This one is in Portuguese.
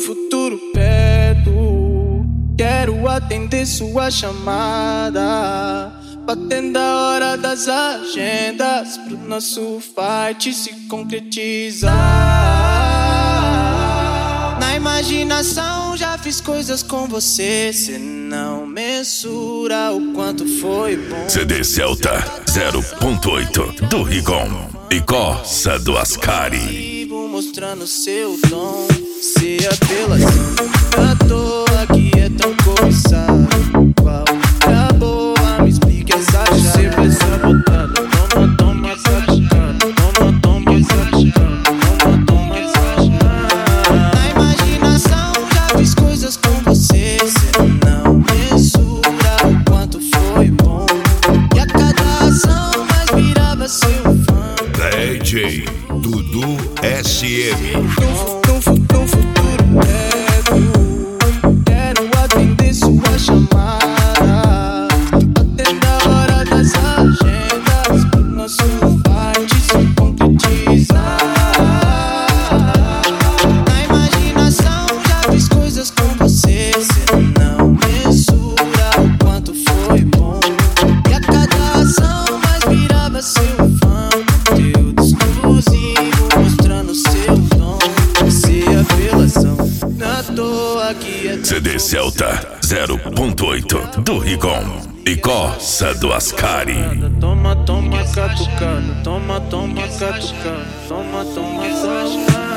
futuro perto, quero atender sua chamada, batendo a hora das agendas pro nosso fight se concretizar. Na imaginação já fiz coisas com você, cê não mensura o quanto foi bom. CD Celta 0.8 do Rigon e Coça do Ascari. Mostrando seu dom, se apelação. À toa que é tão cobiçado. Qual é a boa? Me explique essa chave. Sempre sabotado. Toma, toma, satisfado. Toma, toma, satisfado. Toma, toma, satisfado. Na imaginação já fiz coisas com você, cê não mensura o quanto foi bom. E a cada ação mais virava seu fã. DJ Dudu SM. No futuro perto, quero atender sua chamada, atender a hora das agendas pro nosso fight se concretizar. Na imaginação já fiz coisas com você, cê não mensura o quanto foi bom. E a cada ação mais virava seu fã. Conteúdo exclusivo mostrando seu dom, se apelação. Na toa que é CD Celta 0.8 do Rigon e Coça do Ascari. Toma, toma, catucando. Toma, toma, catucando. Toma, toma, catucando.